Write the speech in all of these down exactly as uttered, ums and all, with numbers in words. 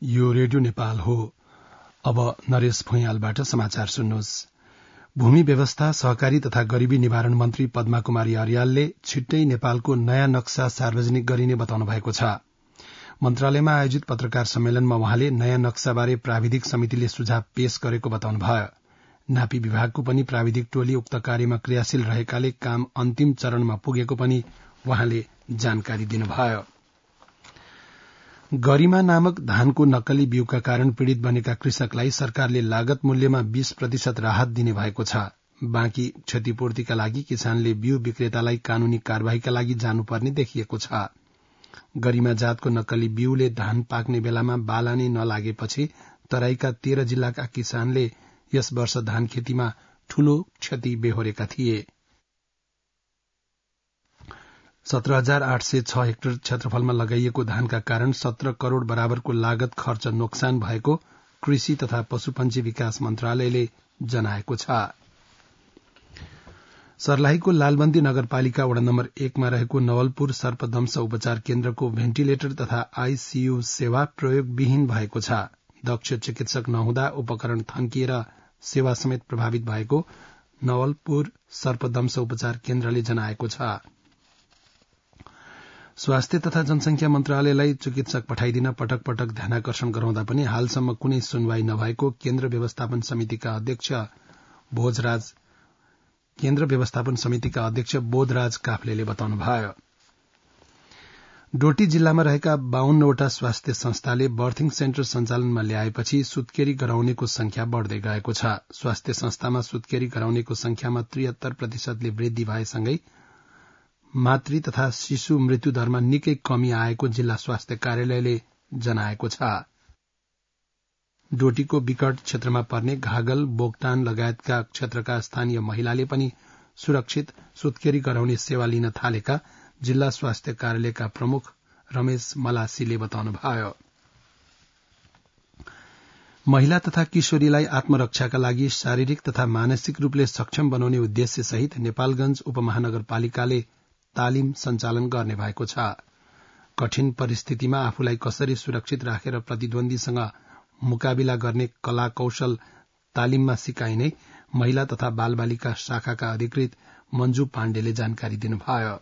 यो रेडियो नेपाल हो। अब नरेश भुइँयालबाट समाचार सुन्नुहोस्। भूमि व्यवस्था, सहकारी तथा गरीबी निवारण मन्त्री पद्मा कुमारी अर्यालले छिट्टै नेपालको नयाँ नक्सा सार्वजनिक गरिने बताउनु भएको छ। मन्त्रालयमा आयोजित पत्रकार सम्मेलनमा वहाँले नयाँ नक्साबारे प्राविधिक समितिले सुझाव पेश गरेको बताउनु भयो। नापी विभागको पनि प्राविधिक टोली उक्त कार्यमा क्रियाशील रहेकाले काम अन्तिम चरणमा पुगेको पनि वहाँले जानकारी दिनुभयो। गरिमा नामक धानको नक्कली बिउका कारण पीड़ित बनेका कृषकलाई सरकारले लागत मूल्यमा बीस प्रतिशत राहत दिने भएको छ। बाँकी क्षतिपूर्तिका लागि किसानले बिउ विक्रेतालाई कानूनी कार्यवाहीका लागि जानुपर्ने देखिएको छ। गरिमा जातको नक्कली बिउले धान पाक्ने बेलामा बालानी नलागेपछि तराईका तेह्र जिल्लाका किसानले यस वर्ष धान खेतीमा ठूलो क्षति बेहोरेका थिए। सत्र हजार आठ सय छ हेक्टर क्षेत्रफलमा लगाइएको धानका कारण सत्र करोड़ बराबरको लागत खर्च नोक्सान भएको कृषि तथा पशुपन्छी विकास मन्त्रालयले जनाएको छ। सर्लाहीको लालबन्दी नगरपालिका वडा नम्बर एकमा रहेको नवलपुर सर्पदंश उपचार केन्द्रको भेन्टिलेटर तथा आईसीयू सेवा प्रयोगविहीन भएको छ। दक्ष चिकित्सक नहुँदा उपकरण थन्किएर सेवा समेत प्रभावित भएको नवलपुर सर्पदंश उपचार केन्द्रले जनाएको छ। स्वास्थ्य तथा जनसंख्या मन्त्रालयलाई चिकित्सक पठाइदिन पटक पटक ध्यानाकर्षण गराउँदा पनि हालसम्म कुनै सुनवाई नभएको केन्द्र व्यवस्थापन समितिका अध्यक्ष भोजराज केन्द्र व्यवस्थापन समितिका अध्यक्ष बोधराज काफ्लेले बताउनुभयो। डोटी जिल्लामा रहेका बाहन्नवटा स्वास्थ्य संस्थाले बर्थिङ सेन्टर सञ्चालनमा ल्याएपछि सुत्केरी गराउनेको संख्या बढ़दै गएको छ। स्वास्थ्य संस्थामा सुत्केरी गराउनेको संख्यामा त्रिहत्तर प्रतिशतले वृद्धि भएसँगै मातृ तथा शिशु मृत्यु दरमा निकै कमी आएको जिल्ला स्वास्थ्य कार्यालयले जनाएको छ। डोटीको विकट क्षेत्रमा पर्ने घागल, बोक्टान लगायतका क्षेत्रका स्थानीय महिलाले पनि सुरक्षित सुत्केरी गराउने सेवा लिन थालेका जिल्ला स्वास्थ्य कार्यालयका प्रमुख रमेश मलासीले बताउनुभयो। महिला तथा किशोरीलाई आत्मरक्षाका लागि शारीरिक तथा मानसिक रूपले सक्षम बनाउने उद्देश्य सहित नेपालगंज उपमहानगरपालिकाले तालिम सञ्चालन गर्ने भएको छ। कठिन परिस्थितिमा आफूलाई कसरी सुरक्षित राखेर प्रतिद्वन्दीसँग मुकाबिला गर्ने कला कौशल तालिममा सिकाइने महिला तथा बालबालिका शाखाका अधिकृत मंजू पाण्डेले जानकारी दिनुभयो।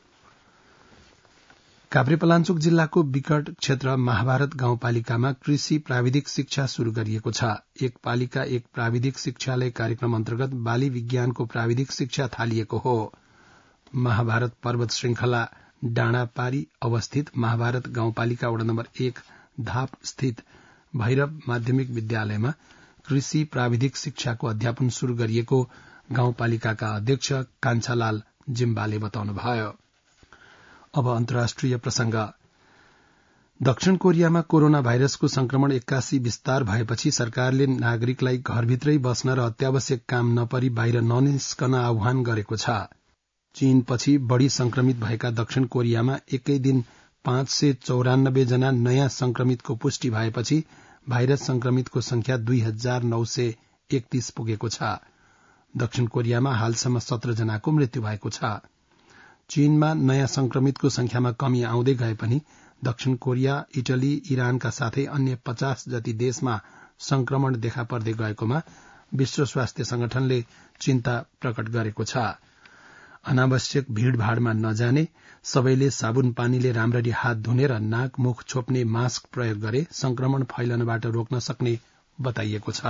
काभ्रेपलाञ्चोक जिल्लाको विकट क्षेत्र महाभारत गाउँपालिकामा कृषि प्राविधिक शिक्षा शुरू गरिएको छ। एक पालिका एक प्राविधिक शिक्षालय कार्यक्रम अन्तर्गत बाली विज्ञानको प्राविधिक शिक्षा थालिएको हो। महाभारत पर्वत श्रृंखला डाँडापारी अवस्थित महाभारत गाउँपालिका वडा नम्बर एक धाप स्थित भैरव माध्यमिक विद्यालयमा कृषि प्राविधिक शिक्षाको अध्यापन शुरू गरिएको गाउँपालिकाका अध्यक्ष कान्छालाल जिम्बाले बताउनुभयो। अब अन्तर्राष्ट्रिय प्रसंग। दक्षिण कोरियामा कोरोना भाइरसको संक्रमण एक्कासी विस्तार भएपछि सरकारले नागरिकलाई घरभित्रै बस्न र अत्यावश्यक काम नपरी बाहिर ननिस्कन आह्वान गरेको छ। चीनपछि बढ़ी संक्रमित भएका दक्षिण कोरियामा एकै दिन पाँच सय चौरानब्बे जना नयाँ संक्रमितको पुष्टि भएपछि भाइरस संक्रमितको संख्या दुई हजार नौ सय एकतीस पुगेको छ। दक्षिण कोरियामा हालसम्म सत्र जनाको मृत्यु भएको छ। चीनमा नयाँ संक्रमितको संख्यामा कमी आउँदै गए पनि दक्षिण कोरिया, इटली, इरानका साथै अन्य पचास जति देशमा संक्रमण देखा पर्दै गएकोमा विश्व स्वास्थ्य संगठनले चिन्ता प्रकट गरेको छ। अनावश्यक भीड़भाड़मा नजाने, सबैले साबुन पानीले राम्ररी हात धुने र नाक मुख छोप्ने मास्क प्रयोग गरे संक्रमण फैलनबाट रोक्न सक्ने बताइएको छ।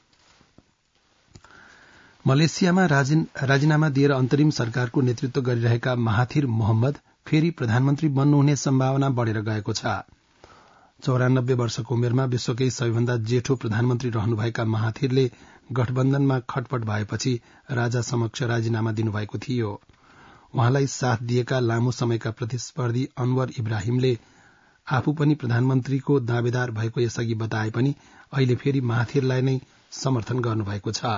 मलेसियामा राजीनामा दिएर अन्तरिम सरकारको नेतृत्व गरिरहेका महाथिर मोहम्मद फेरि प्रधानमन्त्री बन्नुहुने सम्भावना बढ़ेर गएको छ। चौरानब्बे वर्षको उमेरमा विश्वकै सबैभन्दा जेठो प्रधानमन्त्री रहनुभएका महाथिरले गठबन्धनमा खटपट भएपछि राजा समक्ष राजीनामा दिनुभएको थियो। उहाँलाई साथ दिएका लामो समयका प्रतिस्पर्धी अनवर इब्राहिमले आफू पनि प्रधानमन्त्रीको दावेदार भएको यसअघि बताए पनि अहिले फेरि महाथिरलाई नै समर्थन गर्नुभएको छ।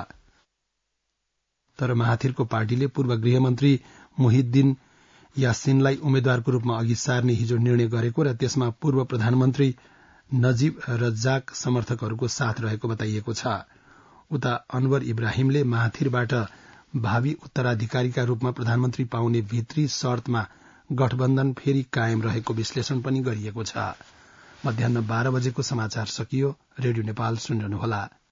तर महाथिरको पार्टीले पूर्व गृहमन्त्री मुहिद्दीन यासिनलाई उम्मेद्वारको रूपमा अघि सार्ने हिजो निर्णय गरेको र त्यसमा पूर्व प्रधानमन्त्री नजीब रज्जाक समर्थकहरूको साथ रहेको बताइएको छ। उता अनवर इब्राहिमले महाथिरबाट भावी उत्तराधिकारीका रूपमा प्रधानमन्त्री पाउने भित्री शर्तमा गठबन्धन फेरि कायम रहेको विश्लेषण पनि गरिएको छ। मध्याह बाह्र बजेको समाचार सकियो। रेडियो नेपाल सुनिरहनुहोला।